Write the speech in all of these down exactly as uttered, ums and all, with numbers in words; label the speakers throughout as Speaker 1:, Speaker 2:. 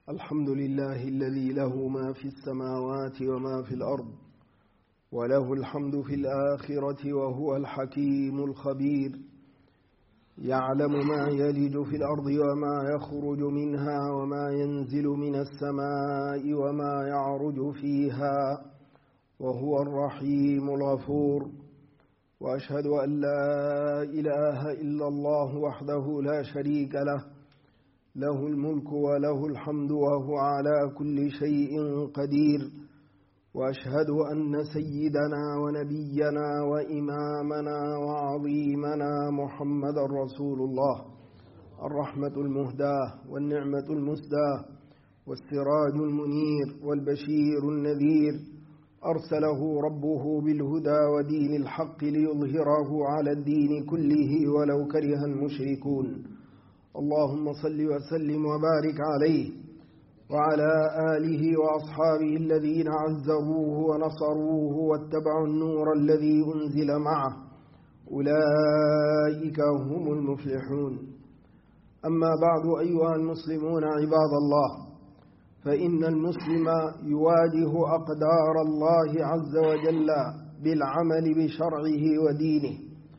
Speaker 1: الحمد لله الذي له ما في السماوات وما في الأرض، وله الحمد في الآخرة، وهو الحكيم الخبير. يعلم ما يلج في الأرض وما يخرج منها وما ينزل من السماء وما يعرج فيها، وهو الرحيم الغفور. وأشهد أن لا إله إلا الله وحده لا شريك له، له الملك وله الحمد وهو على كل شيء قدير. وأشهد أن سيدنا ونبينا وإمامنا وعظيمنا محمد رسول الله، الرحمة المهداة والنعمة المسداة والسراج المنير والبشير النذير، أرسله ربه بالهدى ودين الحق ليظهره على الدين كله ولو كره المشركون. اللهم صل وسلم وبارك عليه وعلى آله وأصحابه الذين عزروه ونصروه واتبعوا النور الذي أنزل معه، أولئك هم المفلحون. أما بعد، أيها المسلمون عباد الله، فإن المسلم يواجه أقدار الله عز وجل بالعمل بشرعه ودينه،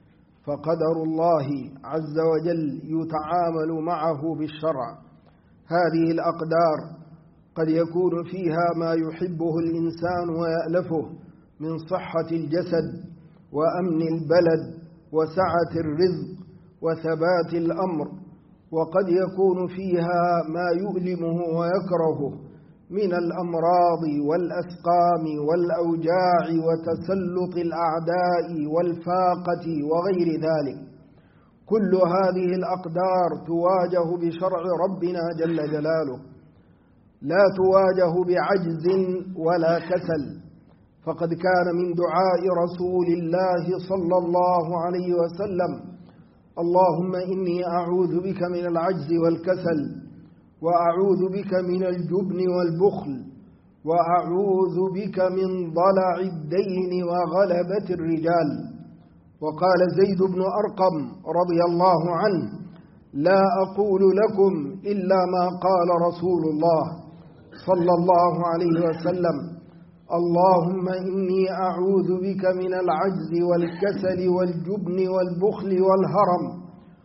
Speaker 1: فقدر الله عز وجل يتعامل معه بالشرع. هذه الأقدار قد يكون فيها ما يحبه الإنسان ويألفه من صحة الجسد وأمن البلد وسعة الرزق وثبات الأمر، وقد يكون فيها ما يؤلمه ويكرهه من الأمراض والأسقام والأوجاع وتسلط الأعداء والفاقة وغير ذلك. كل هذه الأقدار تواجه بشرع ربنا جل جلاله، لا تواجه بعجز ولا كسل. فقد كان من دعاء رسول الله صلى الله عليه وسلم: اللهم إني أعوذ بك من العجز والكسل، وأعوذ بك من الجبن والبخل، وأعوذ بك من ضلع الدين وغلبة الرجال. وقال زيد بن أرقم رضي الله عنه: لا أقول لكم إلا ما قال رسول الله صلى الله عليه وسلم: اللهم إني أعوذ بك من العجز والكسل والجبن والبخل والهرم،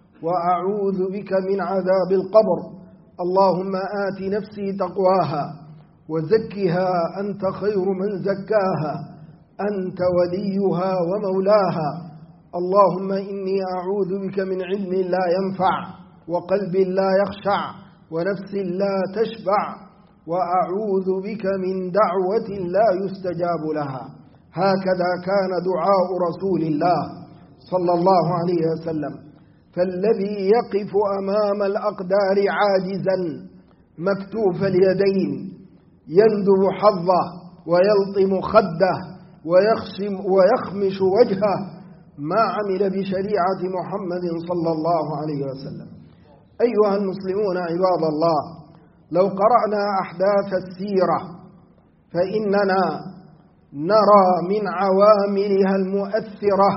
Speaker 1: وأعوذ بك من عذاب القبر. اللهم آت نفسي تقواها وزكها أنت خير من زكاها، أنت وليها ومولاها. اللهم إني أعوذ بك من علم لا ينفع، وقلب لا يخشع، ونفس لا تشبع، وأعوذ بك من دعوة لا يستجاب لها. هكذا كان دعاء رسول الله صلى الله عليه وسلم. فالذي يقف أمام الأقدار عاجزا مكتوف اليدين يندب حظه ويلطم خده ويخشم ويخمش وجهه ما عمل بشريعة محمد صلى الله عليه وسلم. أيها المسلمون عباد الله، لو قرأنا أحداث السيرة فإننا نرى من عواملها المؤثرة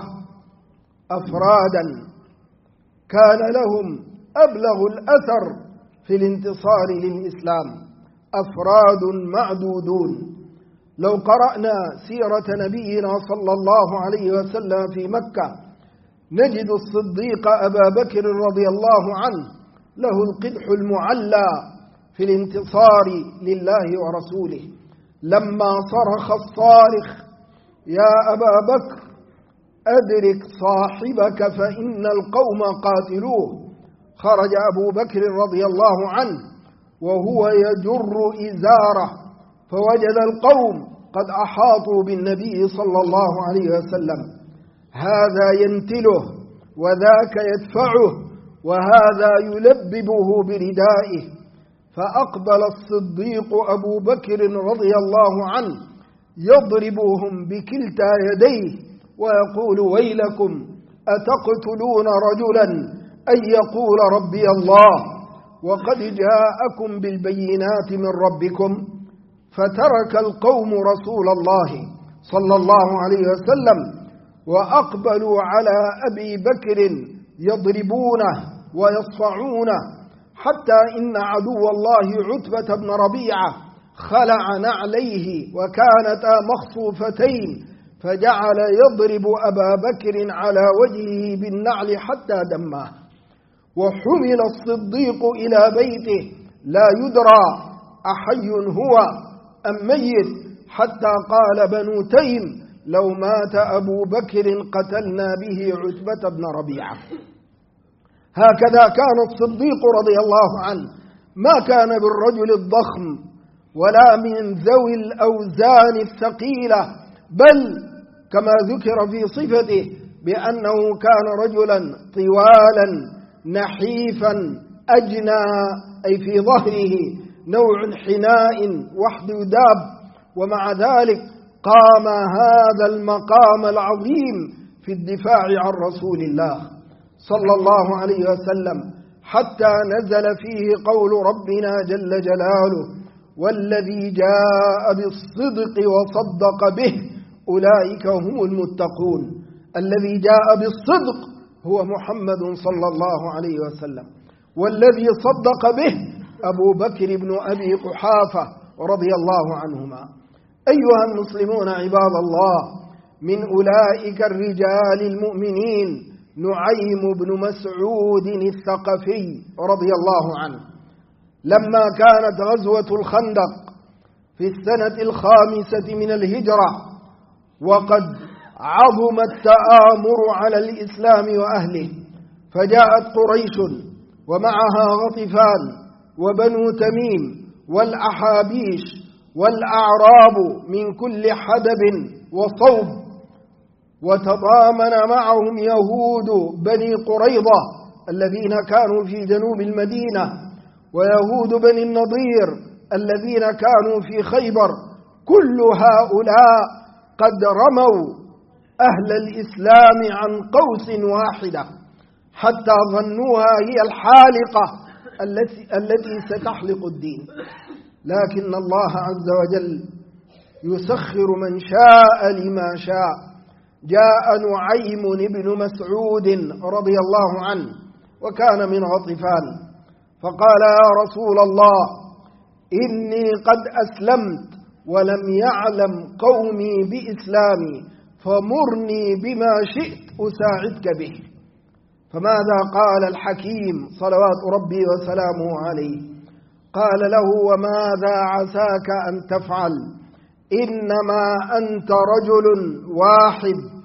Speaker 1: أفرادا كان لهم أبلغ الأثر في الانتصار للإسلام، أفراد معدودون. لو قرأنا سيرة نبينا صلى الله عليه وسلم في مكة نجد الصديق أبا بكر رضي الله عنه له القدح المعلى في الانتصار لله ورسوله. لما صرخ الصارخ: يا أبا بكر أدرك صاحبك فإن القوم قاتلوه، خرج أبو بكر رضي الله عنه وهو يجر إزاره، فوجد القوم قد أحاطوا بالنبي صلى الله عليه وسلم، هذا ينتله وذاك يدفعه وهذا يلببه بردائه. فأقبل الصديق أبو بكر رضي الله عنه يضربهم بكلتا يديه ويقول: ويلكم أتقتلون رجلا أن يقول ربي الله وقد جاءكم بالبينات من ربكم؟ فترك القوم رسول الله صلى الله عليه وسلم وأقبلوا على أبي بكر يضربونه ويصفعونه، حتى إن عدو الله عتبة بن ربيعة خلع نعليه وكانتا مخصوفتين فجعل يضرب أبا بكر على وجهه بالنعل حتى دماه. وحمل الصديق إلى بيته لا يدرى أحي هو أم ميت، حتى قال بنو تيم لو مات أبو بكر قتلنا به عتبة بن ربيعة. هكذا كان الصديق رضي الله عنه، ما كان بالرجل الضخم ولا من ذوي الأوزان الثقيلة، بل كما ذكر في صفته بأنه كان رجلا طوالا نحيفا أجنى، أي في ظهره نوع حناء واحتداب، ومع ذلك قام هذا المقام العظيم في الدفاع عن رسول الله صلى الله عليه وسلم، حتى نزل فيه قول ربنا جل جلاله: والذي جاء بالصدق وصدق به أولئك هم المتقون. الذي جاء بالصدق هو محمد صلى الله عليه وسلم، والذي صدق به أبو بكر بن أبي قحافة رضي الله عنهما. أيها المسلمون عباد الله، من أولئك الرجال المؤمنين نعيم بن مسعود الثقفي رضي الله عنه، لما كانت غزوة الخندق في السنة الخامسة من الهجرة وقد عظم التآمر على الإسلام وأهله، فجاءت قريش ومعها غطفان وبنو تميم والأحابيش والأعراب من كل حدب وصوب، وتضامن معهم يهود بني قريظة الذين كانوا في جنوب المدينة، ويهود بني النضير الذين كانوا في خيبر. كل هؤلاء قد رموا أهل الإسلام عن قوس واحدة حتى ظنوها هي الحالقة التي, التي ستحلق الدين، لكن الله عز وجل يسخر من شاء لما شاء. جاء نعيم بن مسعود رضي الله عنه وكان من غطفان، فقال: يا رسول الله، إني قد أسلمت ولم يعلم قومي بإسلامي، فمرني بما شئت أساعدك به. فماذا قال الحكيم صلوات ربي وسلامه عليه؟ قال له: وماذا عساك أن تفعل؟ إنما أنت رجل واحد،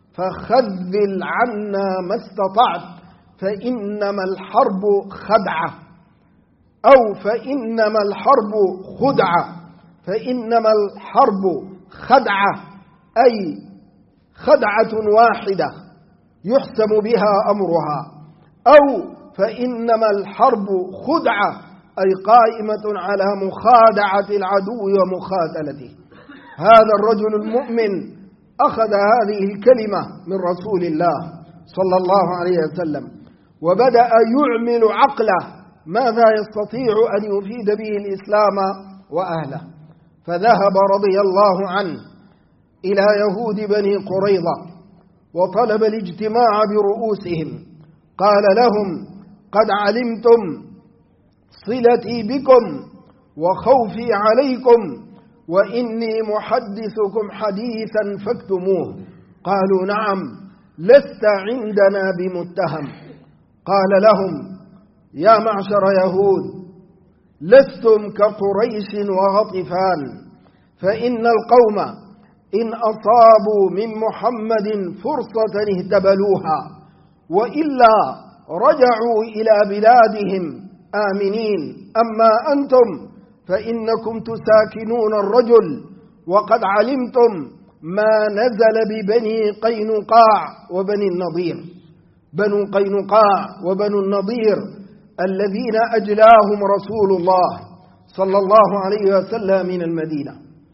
Speaker 1: فخذل عنا ما استطعت، فإنما الحرب خدعة، أو فإنما الحرب خدعة، فإنما الحرب خدعة أي خدعة واحدة يحسم بها أمرها، أو فإنما الحرب خدعة أي قائمة على مخادعة العدو ومخاتلته. هذا الرجل المؤمن أخذ هذه الكلمة من رسول الله صلى الله عليه وسلم وبدأ يعمل عقله ماذا يستطيع أن يفيد به الإسلام وأهله، فذهب رضي الله عنه إلى يهود بني قريظة وطلب الاجتماع برؤوسهم. قال لهم: قد علمتم صلتي بكم وخوفي عليكم، وإني محدثكم حديثا فاكتموه. قالوا: نعم، لست عندنا بمتهم. قال لهم: يا معشر يهود، لستم كقريش وغطفان، فإن القوم إن أصابوا من محمد فرصة اهتبلوها، وإلا رجعوا إلى بلادهم آمنين. أما أنتم فإنكم تساكنون الرجل، وقد علمتم ما نزل ببني قينقاع وبني النضير. بنو قينقاع وبنو النضير الذين أجلاهم رسول الله صلى الله عليه وسلم من المدينة.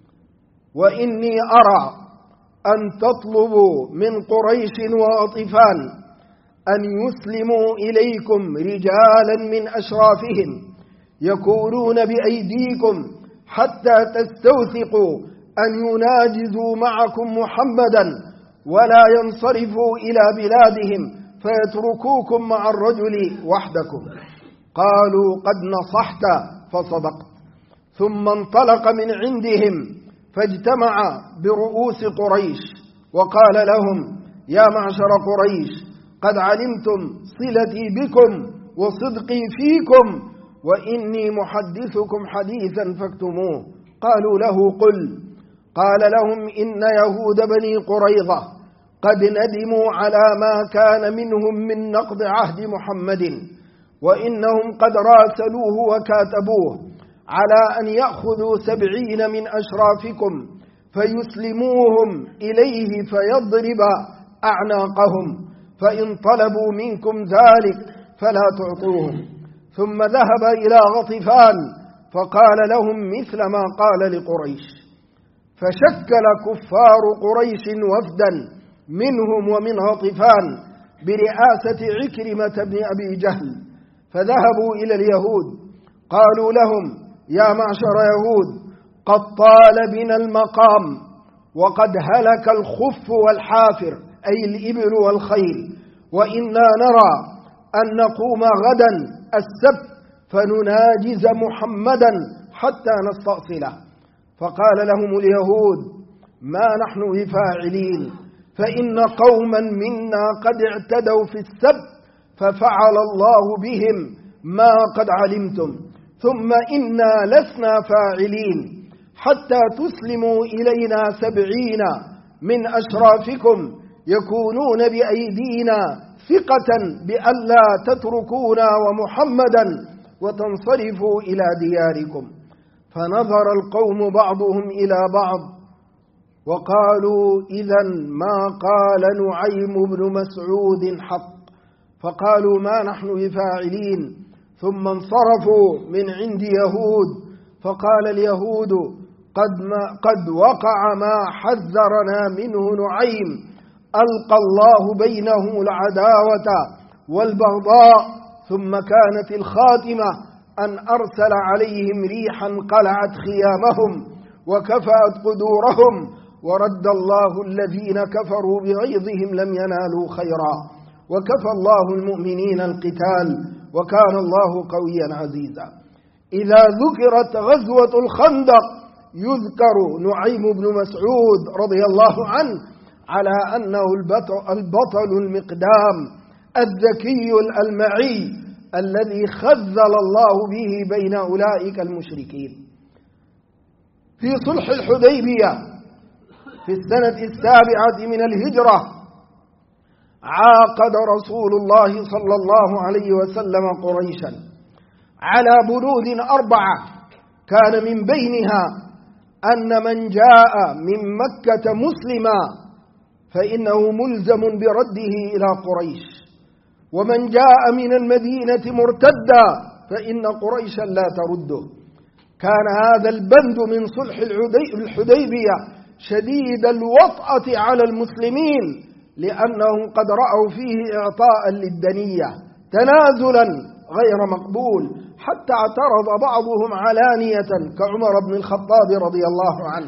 Speaker 1: وإني أرى أن تطلبوا من قريش وغطفان أن يسلموا إليكم رجالا من أشرافهم يكونون بأيديكم حتى تستوثقوا أن يناجزوا معكم محمدا ولا ينصرفوا إلى بلادهم فيتركوكم مع الرجل وحدكم. قالوا قد نصحت فصدقت. ثم انطلق من عندهم فاجتمع برؤوس قريش وقال لهم: يا معشر قريش، قد علمتم صلتي بكم وصدقي فيكم، وإني محدثكم حديثا فاكتموه. قالوا له: قل. قال لهم: إن يهود بني قريظة قد ندموا على ما كان منهم من نقض عهد محمد، وإنهم قد راسلوه وكاتبوه على أن يأخذوا سبعين من أشرافكم فيسلموهم إليه فيضرب أعناقهم، فإن طلبوا منكم ذلك فلا تعطوهم. ثم ذهب إلى غطفان فقال لهم مثل ما قال لقريش. فشكل كفار قريش وفدا منهم ومن غطفان برئاسة عكرمة بن أبي جهل، فذهبوا إلى اليهود قالوا لهم: يا معشر يهود، قد طال بنا المقام، وقد هلك الخف والحافر أي الإبل والخيل، وإنا نرى أن نقوم غدا السبت فنناجز محمدا حتى نستأصله. فقال لهم اليهود: ما نحن بفاعلين، فإن قوما منا قد اعتدوا في السبت ففعل الله بهم ما قد علمتم، ثم إنا لسنا فاعلين حتى تسلموا إلينا سبعين من أشرافكم يكونون بأيدينا ثقة بألا تتركونا ومحمدا وتنصرفوا إلى دياركم. فنظر القوم بعضهم إلى بعض وقالوا: إذن ما قال نعيم بن مسعود حق. فقالوا: ما نحن بفاعلين. ثم انصرفوا من عند يهود، فقال اليهود: قد, ما قد وقع ما حذرنا منه نعيم، ألقى الله بينه العداوة والبغضاء. ثم كانت الخاتمة أن أرسل عليهم ريحا قلعت خيامهم وكفأت قدورهم، ورد الله الذين كفروا بغيظهم لم ينالوا خيرا، وكفى الله المؤمنين القتال، وكان الله قويا عزيزا. إذا ذكرت غزوة الخندق يذكر نعيم بن مسعود رضي الله عنه على أنه البطل المقدام الذكي الألمعي الذي خذل الله به بين أولئك المشركين. في صلح الحديبية في السنة السابعة من الهجرة عاقد رسول الله صلى الله عليه وسلم قريشا على بنود أربعة، كان من بينها أن من جاء من مكة مسلما فإنه ملزم برده إلى قريش، ومن جاء من المدينة مرتدا فإن قريشا لا ترده. كان هذا البند من صلح الحديبية شديد الوطأة على المسلمين، لأنهم قد رأوا فيه إعطاء للدنية تنازلا غير مقبول، حتى اعترض بعضهم علانية كعمر بن الخطاب رضي الله عنه.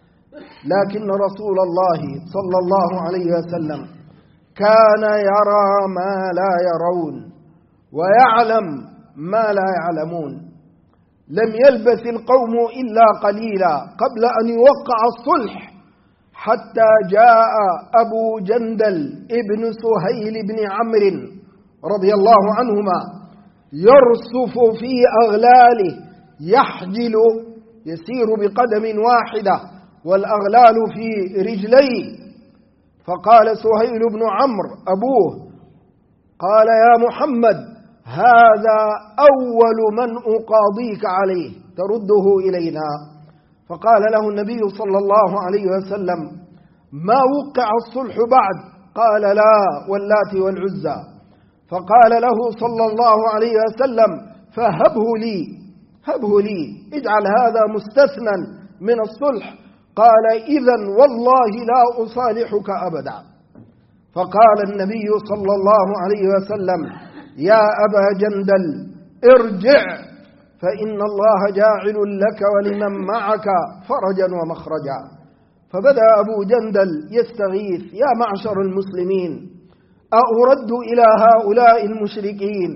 Speaker 1: لكن رسول الله صلى الله عليه وسلم كان يرى ما لا يرون ويعلم ما لا يعلمون. لم يلبث القوم إلا قليلا قبل أن يوقع الصلح حتى جاء أبو جندل ابن سهيل بن عمرو رضي الله عنهما يرصف في أغلاله، يحجل يسير بقدم واحدة والأغلال في رجليه. فقال سهيل بن عمرو أبوه، قال: يا محمد، هذا أول من أقاضيك عليه، ترده إلينا. فقال له النبي صلى الله عليه وسلم: ما وقع الصلح بعد؟ قال: لا، واللات والعزى. فقال له صلى الله عليه وسلم: فهبه لي، هبه لي، اجعل هذا مستثنى من الصلح. قال: إذن والله لا أصالحك أبدا. فقال النبي صلى الله عليه وسلم: يا أبا جندل ارجع، فإن الله جاعل لك ولمن معك فرجا ومخرجا. فبدأ أبو جندل يستغيث: يا معشر المسلمين، أأرد إلى هؤلاء المشركين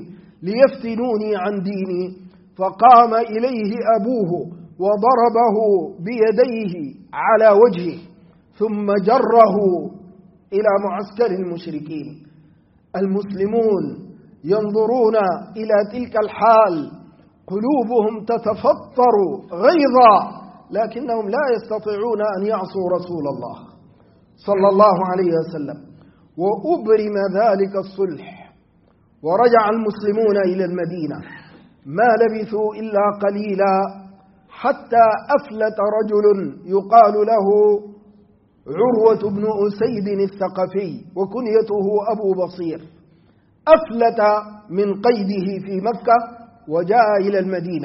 Speaker 1: ليفتنوني عن ديني. فقام إليه أبوه وضربه بيديه على وجهه ثم جره إلى معسكر المشركين. المسلمون ينظرون إلى تلك الحال قلوبهم تتفطر غيظا، لكنهم لا يستطيعون أن يعصوا رسول الله صلى الله عليه وسلم. وأبرم ذلك الصلح ورجع المسلمون إلى المدينة. ما لبثوا إلا قليلا حتى أفلت رجل يقال له عروة بن أسيد الثقفي وكنيته أبو بصير، أفلت من قيده في مكة وجاء إلى المدينة،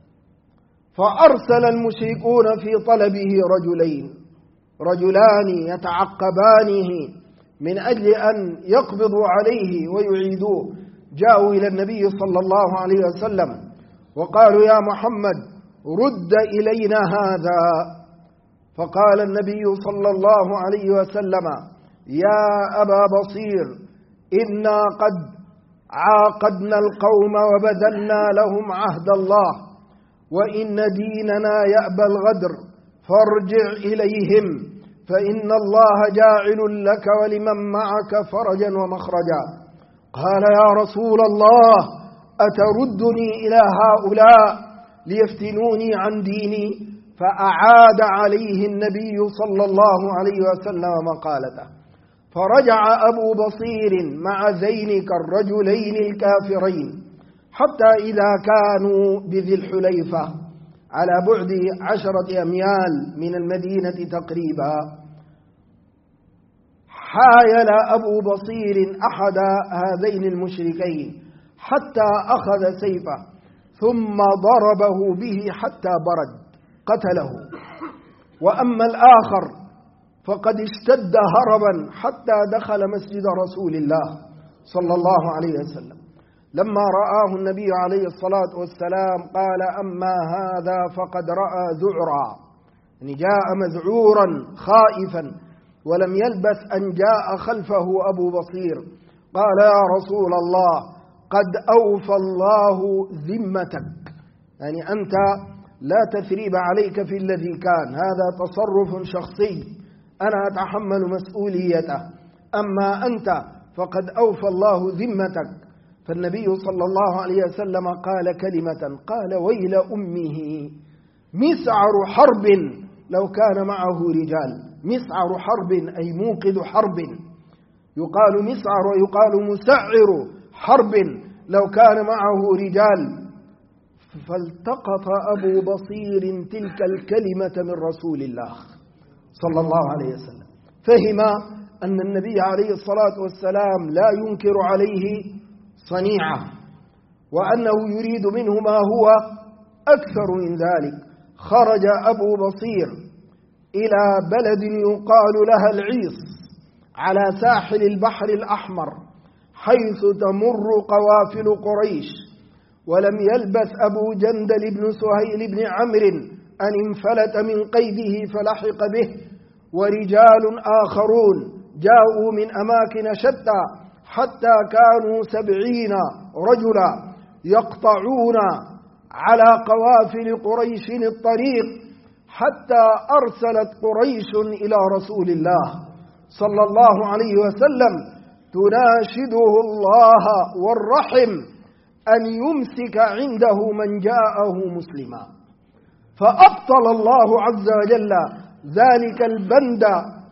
Speaker 1: فأرسل المشركون في طلبه رجلين رجلان يتعقبانه من أجل أن يقبضوا عليه ويعيدوه. جاءوا إلى النبي صلى الله عليه وسلم وقالوا يا محمد رد إلينا هذا. فقال النبي صلى الله عليه وسلم يا أبا بصير إنا قد عاقدنا القوم وبذلنا لهم عهد الله، وإن ديننا يأبى الغدر، فارجع إليهم فإن الله جاعل لك ولمن معك فرجا ومخرجا. قال يا رسول الله أتردني إلى هؤلاء ليفتنوني عن ديني؟ فأعاد عليه النبي صلى الله عليه وسلم مقالته. فرجع أبو بصير مع ذينك الرجلين الكافرين حتى إذا كانوا بذي الحليفة على بعد عشرة أميال من المدينة تقريبا، حايل أبو بصير أحد هذين المشركين حتى أخذ سيفه ثم ضربه به حتى برد قتله. وأما الآخر فقد اشتد هربا حتى دخل مسجد رسول الله صلى الله عليه وسلم. لما رآه النبي عليه الصلاة والسلام قال أما هذا فقد رأى ذعرا، يعني جاء مذعورا خائفا، ولم يلبث أن جاء خلفه أبو بصير قال يا رسول الله قد أوفى الله ذمتك، يعني أنت لا تثريب عليك في الذي كان، هذا تصرف شخصي أنا أتحمل مسؤوليته، أما أنت فقد أوفى الله ذمتك. فالنبي صلى الله عليه وسلم قال كلمة، قال ويل أمه مسعر حرب لو كان معه رجال. مسعر حرب أي موقد حرب، يقال مسعر ويقال مسعر حرب لو كان معه رجال. فالتقط أبو بصير تلك الكلمة من رسول الله صلى الله عليه وسلم، فهم أن النبي عليه الصلاة والسلام لا ينكر عليه صنيعة، وأنه يريد منه ما هو أكثر من ذلك. خرج أبو بصير إلى بلد يقال لها العيص على ساحل البحر الأحمر حيث تمر قوافل قريش. ولم يلبث أبو جندل بن سهيل بن عمرو أن انفلت من قيده فلحق به ورجال آخرون جاءوا من أماكن شتى حتى كانوا سبعين رجلا يقطعون على قوافل قريش الطريق، حتى أرسلت قريش إلى رسول الله صلى الله عليه وسلم تناشده الله والرحم أن يمسك عنده من جاءه مسلما. فأبطل الله عز وجل ذلك البند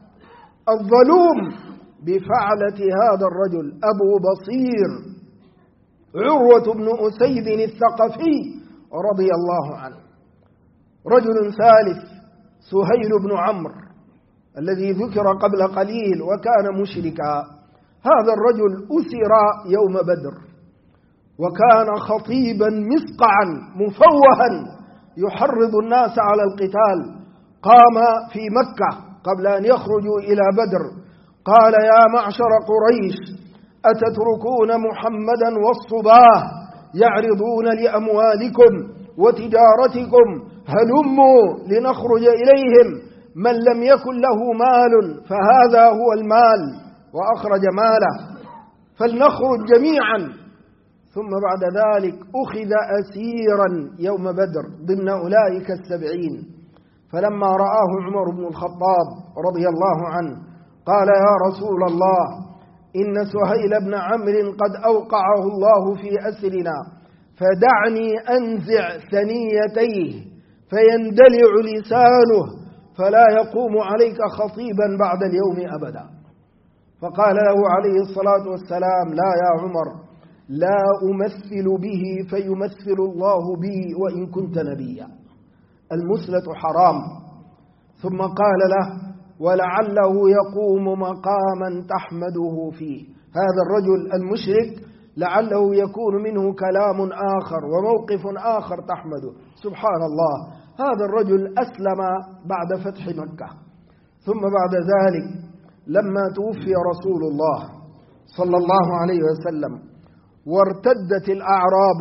Speaker 1: الظلوم بفعلة هذا الرجل أبو بصير عروة بن أسيد الثقفي رضي الله عنه. رجل ثالث سهيل بن عمرو الذي ذكر قبل قليل وكان مشركا. هذا الرجل أسر يوم بدر، وكان خطيبا مسقعا مفوها يحرض الناس على القتال. قام في مكة قبل أن يخرجوا إلى بدر قال يا معشر قريش أتتركون محمدا والصباه يعرضون لأموالكم وتجارتكم، هلموا لنخرج إليهم. من لم يكن له مال فهذا هو المال، وأخرج ماله، فلنخرج جميعا. ثم بعد ذلك أخذ أسيرا يوم بدر ضمن أولئك السبعين. فلما رآه عمر بن الخطاب رضي الله عنه قال: يا رسول الله، إن سهيل بن عمرو قد أوقعه الله في أسرنا، فدعني أنزع ثنيتيه فيندلع لسانه فلا يقوم عليك خطيبا بعد اليوم أبدا. فقال له عليه الصلاة والسلام: لا يا عمر، لا أمثل به فيمثل الله بي وإن كنت نبيا، المثلة حرام. ثم قال له: ولعله يقوم مقاما تحمده فيه، هذا الرجل المشرك لعله يكون منه كلام آخر وموقف آخر تحمده. سبحان الله، هذا الرجل أسلم بعد فتح مكة. ثم بعد ذلك لما توفي رسول الله صلى الله عليه وسلم وارتدت الأعراب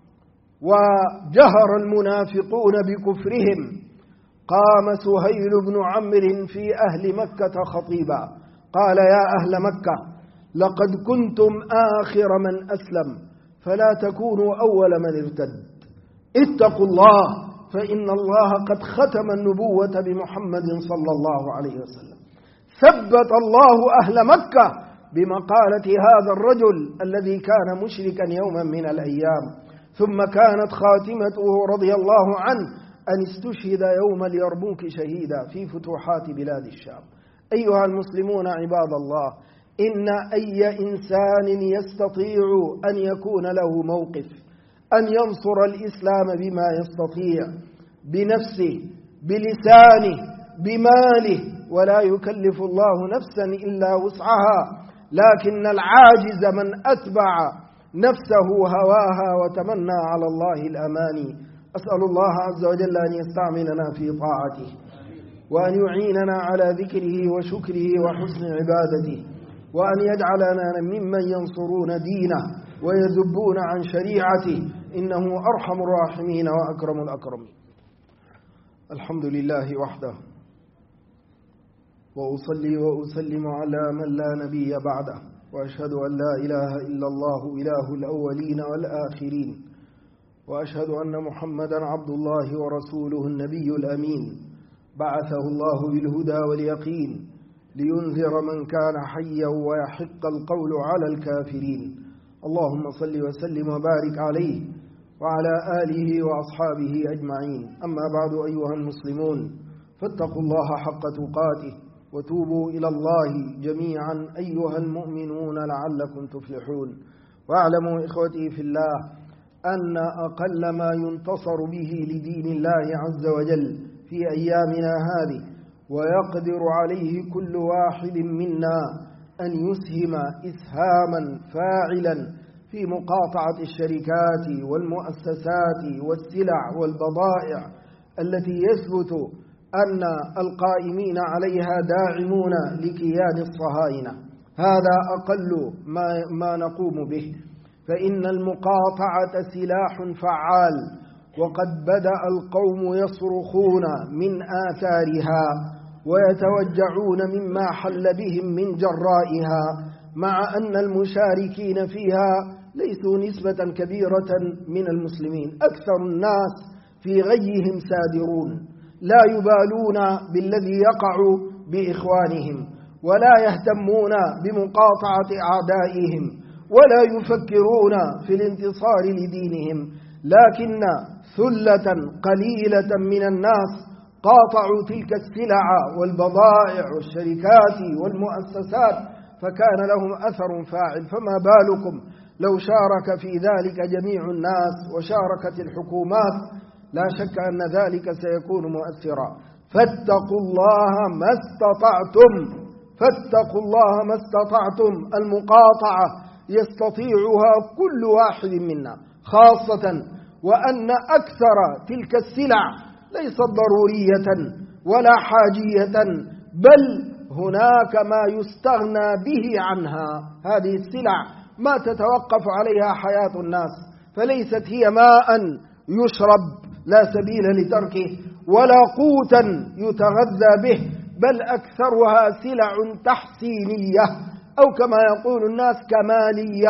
Speaker 1: وجهر المنافقون بكفرهم، قام سهيل بن عمرو في أهل مكة خطيبا قال: يا أهل مكة، لقد كنتم آخر من أسلم، فلا تكونوا أول من ارتد، اتقوا الله، فإن الله قد ختم النبوة بمحمد صلى الله عليه وسلم. ثبت الله أهل مكة بمقالة هذا الرجل الذي كان مشركا يوما من الأيام. ثم كانت خاتمته رضي الله عنه أن استشهد يوم اليرموك شهيدا في فتوحات بلاد الشام. أيها المسلمون عباد الله، إن أي إنسان يستطيع أن يكون له موقف أن ينصر الإسلام بما يستطيع، بنفسه، بلسانه، بماله، ولا يكلف الله نفسا إلا وسعها، لكن العاجز من أتبع نفسه هواها وتمنى على الله الأماني. أسأل الله عز وجل أن يستعملنا في طاعته، وأن يعيننا على ذكره وشكره وحسن عبادته، وأن يجعلنا ممن ينصرون دينه ويذبون عن شريعته، إنه أرحم الراحمين وأكرم الأكرمين. الحمد لله وحده، وأصلي وأسلم على من لا نبي بعده، وأشهد أن لا إله إلا الله إله الأولين والآخرين، وأشهد أن محمدا عبد الله ورسوله النبي الأمين، بعثه الله بالهدى واليقين لينذر من كان حيا ويحق القول على الكافرين. اللهم صل وسلم وبارك عليه وعلى آله وأصحابه أجمعين. أما بعد، أيها المسلمون، فاتقوا الله حق تقاته وتوبوا إلى الله جميعا أيها المؤمنون لعلكم تفلحون. واعلموا إخوتي في الله أن أقل ما ينتصر به لدين الله عز وجل في أيامنا هذه، ويقدر عليه كل واحد منا أن يسهم إسهاما فاعلا في مقاطعة الشركات والمؤسسات والسلع والبضائع التي يثبت أن القائمين عليها داعمون لكيان الصهاينة. هذا أقل ما, ما نقوم به، فإن المقاطعة سلاح فعال، وقد بدأ القوم يصرخون من آثارها ويتوجعون مما حل بهم من جرائها، مع أن المشاركين فيها ليسوا نسبة كبيرة من المسلمين. أكثر الناس في غيهم سادرون، لا يبالون بالذي يقع بإخوانهم، ولا يهتمون بمقاطعة أعدائهم، ولا يفكرون في الانتصار لدينهم. لكن ثلة قليلة من الناس قاطعوا تلك السلع والبضائع والشركات والمؤسسات، فكان لهم أثر فاعل. فما بالكم لو شارك في ذلك جميع الناس وشاركت الحكومات؟ لا شك أن ذلك سيكون مؤثرا. فاتقوا الله ما استطعتم، فاتقوا الله ما استطعتم. المقاطعة يستطيعها كل واحد منا، خاصة وأن أكثر تلك السلع ليست ضرورية ولا حاجية، بل هناك ما يستغنى به عنها. هذه السلع ما تتوقف عليها حياة الناس، فليست هي ماء يشرب لا سبيل لتركه، ولا قوتا يتغذى به، بل أكثرها سلع تحسينية، أو كما يقول الناس كمالية،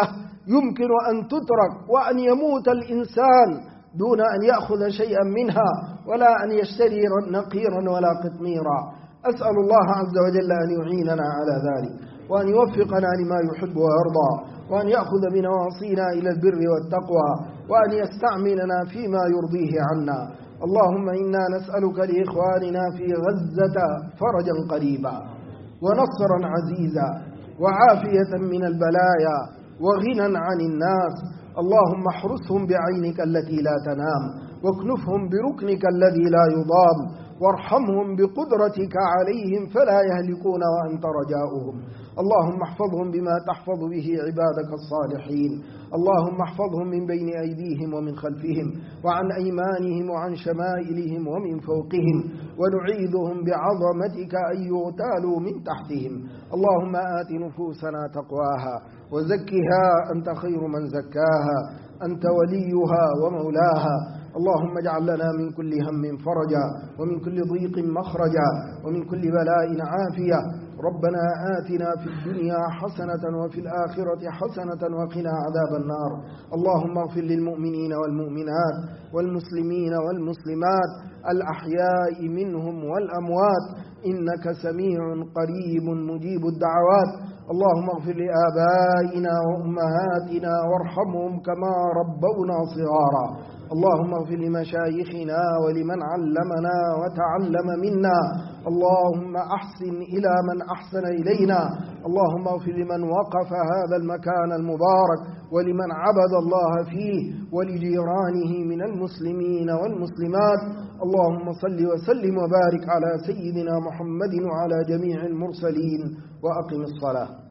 Speaker 1: يمكن أن تترك وأن يموت الإنسان دون أن يأخذ شيئا منها ولا أن يشتري نقيرا ولا قطميرا. أسأل الله عز وجل أن يعيننا على ذلك، وأن يوفقنا لما يحب ويرضى، وأن يأخذ بنواصينا إلى البر والتقوى، وأن يستعملنا فيما يرضيه عنا. اللهم إنا نسألك لإخواننا في غزة فرجا قريبا ونصرا عزيزا وعافية من البلايا وغنى عن الناس. اللهم احرسهم بعينك التي لا تنام، واكنفهم بركنك الذي لا يضام، وارحمهم بقدرتك عليهم فلا يهلكون وأنت رجاؤهم. اللهم احفظهم بما تحفظ به عبادك الصالحين. اللهم احفظهم من بين أيديهم ومن خلفهم وعن أيمانهم وعن شمائلهم ومن فوقهم، ونعيذهم بعظمتك أن يغتالوا من تحتهم. اللهم آت نفوسنا تقواها وزكها أنت خير من زكاها، أنت وليها ومولاها. اللهم اجعل لنا من كل هم فرجا، ومن كل ضيق مخرجا، ومن كل بلاء عافية. ربنا آتنا في الدنيا حسنة وفي الآخرة حسنة وقنا عذاب النار. اللهم اغفر للمؤمنين والمؤمنات والمسلمين والمسلمات الأحياء منهم والأموات، إنك سميع قريب مجيب الدعوات. اللهم اغفر لآبائنا وأمهاتنا وارحمهم كما ربونا صغارا. اللهم اغفر لمشايخنا ولمن علمنا وتعلم منا. اللهم أحسن إلى من أحسن إلينا. اللهم اغفر لمن وقف هذا المكان المبارك ولمن عبد الله فيه ولجيرانه من المسلمين والمسلمات. اللهم صل وسلم وبارك على سيدنا محمد وعلى جميع المرسلين، وأقم الصلاة.